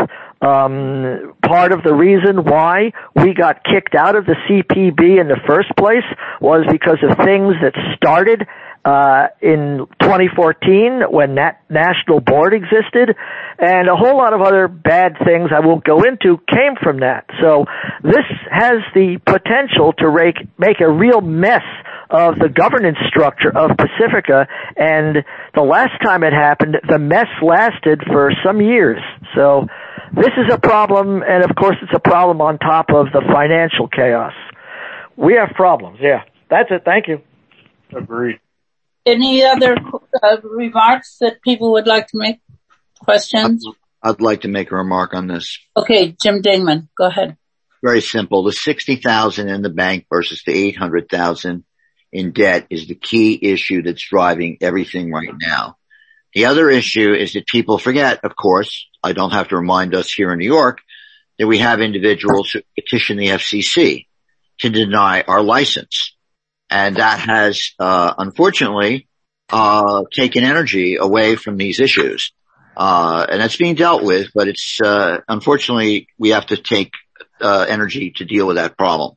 Part of the reason why we got kicked out of the CPB in the first place was because of things that started in 2014 when that national board existed, and a whole lot of other bad things I won't go into came from that. So this has the potential to make a real mess of the governance structure of Pacifica, and the last time it happened, the mess lasted for some years. So this is a problem, and of course it's a problem on top of the financial chaos. We have problems, yeah. That's it, thank you.
Agreed.
Any other remarks that people would like to make? Questions?
I'd like to make a remark on this.
Okay, Jim Dingman, go ahead.
Very simple. The 60,000 in the bank versus the 800,000 in debt is the key issue that's driving everything right now. The other issue is that people forget, of course, I don't have to remind us here in New York, that we have individuals who petition the FCC to deny our license. And that has, unfortunately, taken energy away from these issues. And that's being dealt with, but it's, unfortunately, we have to take, energy to deal with that problem.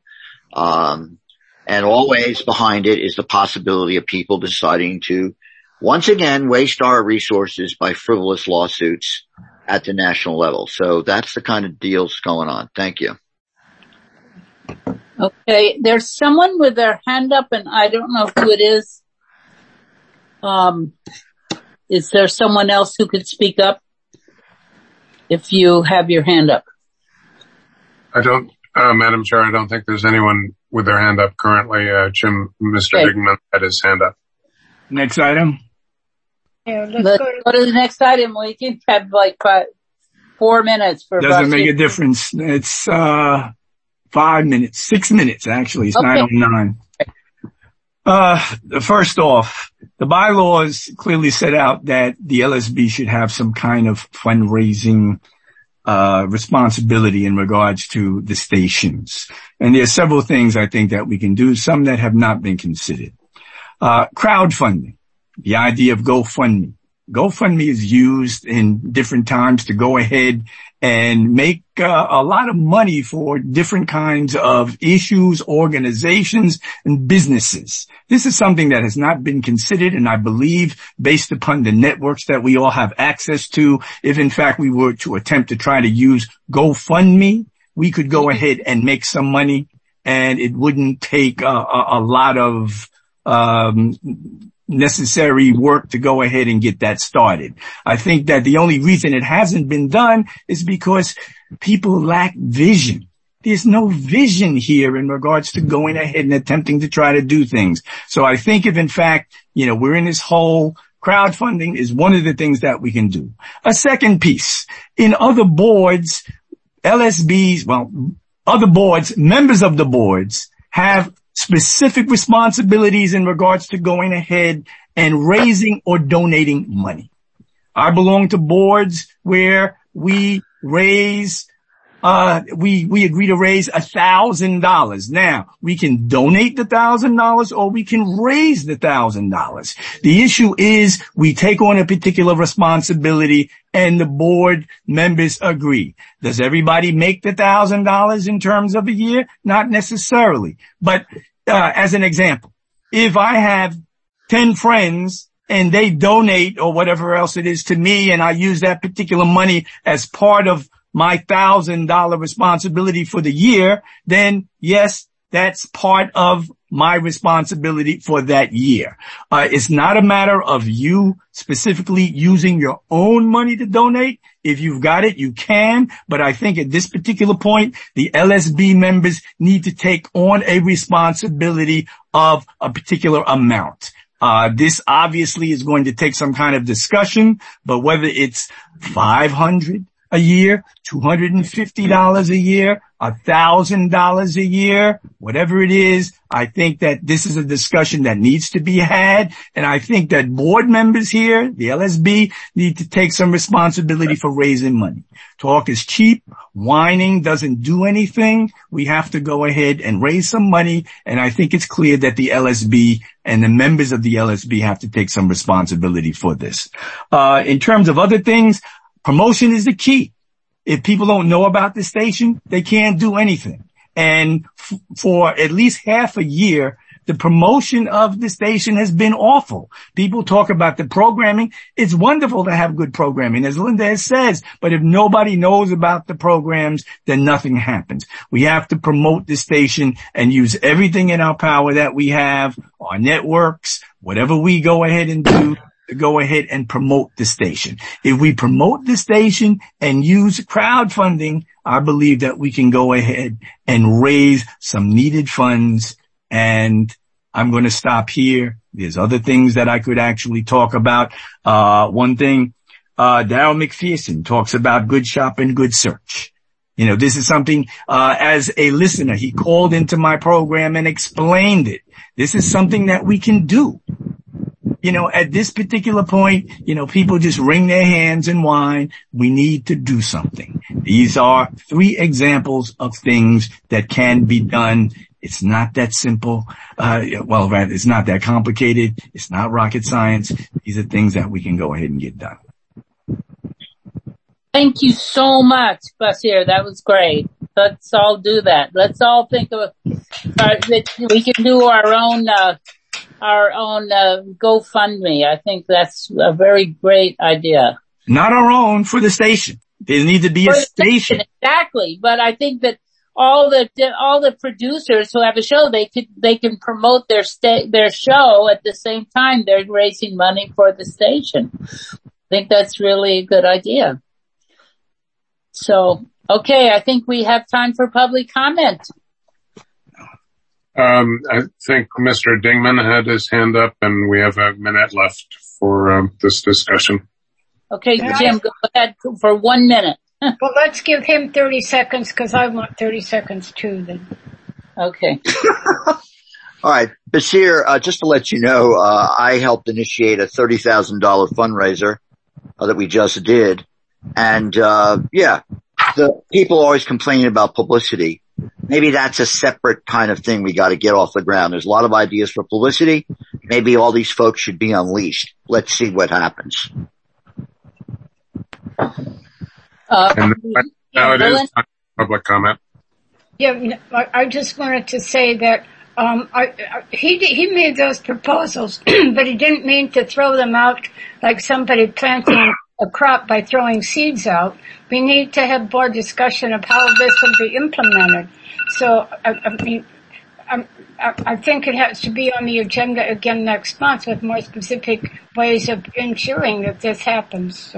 And always behind it is the possibility of people deciding to once again waste our resources by frivolous lawsuits, at the national level. So that's the kind of deals going on. Thank you.
Okay, there's someone with their hand up, and I don't know who it is. Is there someone else who could speak up if you have your hand up?
Madam Chair, I don't think there's anyone with their hand up currently. Mr. Digman had his hand up.
Next item.
Yeah,
let's go to the next item. We can have like 4 minutes for.
Doesn't make a difference. It's 5 minutes, 6 minutes actually. It's 9:09. First off, the bylaws clearly set out that the LSB should have some kind of fundraising responsibility in regards to the stations. And there are several things I think that we can do, some that have not been considered. Crowdfunding, the idea of GoFundMe. GoFundMe is used in different times to go ahead and make a lot of money for different kinds of issues, organizations, and businesses. This is something that has not been considered, and I believe, based upon the networks that we all have access to, if in fact we were to attempt to try to use GoFundMe, we could go ahead and make some money, and it wouldn't take a lot of necessary work to go ahead and get that started. I think that the only reason it hasn't been done is because people lack vision. There's no vision here in regards to going ahead and attempting to try to do things. So I think if in fact, we're in this hole, crowdfunding is one of the things that we can do. A second piece, in other boards, LSBs, other boards, members of the boards have specific responsibilities in regards to going ahead and raising or donating money. I belong to boards where we raise, we agree to raise $1,000. Now, we can donate the $1,000 or we can raise the $1,000. The issue is we take on a particular responsibility and the board members agree. Does everybody make the $1,000 in terms of a year? Not necessarily. But as an example, if I have 10 friends and they donate or whatever else it is to me and I use that particular money as part of my $1,000 responsibility for the year, then yes, that's part of my responsibility for that year. It's not a matter of you specifically using your own money to donate. If you've got it, you can. But I think at this particular point, the LSB members need to take on a responsibility of a particular amount. This obviously is going to take some kind of discussion, but whether it's $500 a year, $250 a year, $1,000 a year, whatever it is, I think that this is a discussion that needs to be had. And I think that board members here, the LSB, need to take some responsibility for raising money. Talk is cheap. Whining doesn't do anything. We have to go ahead and raise some money. And I think it's clear that the LSB and the members of the LSB have to take some responsibility for this. In terms of other things, promotion is the key. If people don't know about the station, they can't do anything. And for at least half a year, the promotion of the station has been awful. People talk about the programming. It's wonderful to have good programming, as Linda says, but if nobody knows about the programs, then nothing happens. We have to promote the station and use everything in our power that we have, our networks, whatever we go ahead and do, to go ahead and promote the station. If we promote the station and use crowdfunding, I believe that we can go ahead and raise some needed funds. And I'm going to stop here. There's other things that I could actually talk about. One thing, Darryl McPherson talks about good shop and good search. This is something, as a listener, he called into my program and explained it. This is something that we can do. At this particular point, people just wring their hands and whine. We need to do something. These are 3 examples of things that can be done. It's not that simple. It's not that complicated. It's not rocket science. These are things that we can go ahead and get done.
Thank you so much, Bashir. That was great. Let's all do that. Let's all think of that we can do our own GoFundMe. I think that's a very great idea.
Not our own, for the station. There needs to be a station.
Exactly. But I think that all the producers who have a show, they can promote their show at the same time they're raising money for the station. I think that's really a good idea. So, okay, I think we have time for public comment.
I think Mr. Dingman had his hand up, and we have a minute left for this discussion.
Okay, Jim, go ahead for 1 minute.
Well, let's give him 30 seconds because I want 30 seconds too then.
Okay.
All right. Bashir, just to let you know, I helped initiate a $30,000 fundraiser that we just did. And, the people always complaining about publicity. Maybe that's a separate kind of thing we got to get off the ground. There's a lot of ideas for publicity. Maybe all these folks should be unleashed. Let's see what happens.
Now it is public comment.
Yeah, I just wanted to say that he made those proposals, but he didn't mean to throw them out like somebody planting a crop by throwing seeds out. We need to have more discussion of how this will be implemented. So, I think it has to be on the agenda again next month with more specific ways of ensuring that this happens.